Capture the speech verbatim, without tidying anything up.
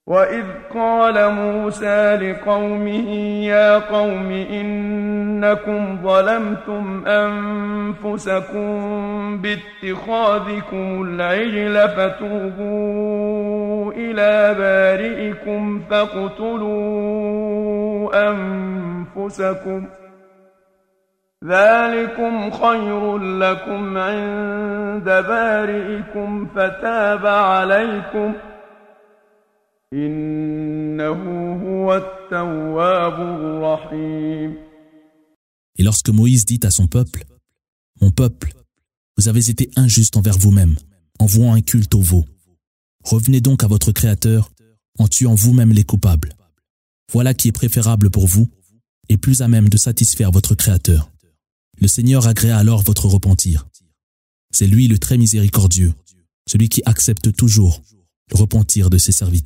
وإذ قال موسى لقومه يا قوم إنكم ظلمتم أنفسكم باتخاذكم العجل فتوبوا إلى بارئكم فاقتلوا أنفسكم ذلكم خير لكم عند بارئكم فتاب عليكم إنه هو التواب الرحيم. Et lorsque Moïse dit à son peuple, « Mon peuple, vous avez été injuste envers vous-même, en vouant un culte au veau. Revenez donc à votre Créateur, en tuant vous-même les coupables. Voilà qui est préférable pour vous, et plus à même de satisfaire votre Créateur. Le Seigneur agréa alors votre repentir. C'est lui le très miséricordieux, celui qui accepte toujours le repentir de ses serviteurs. »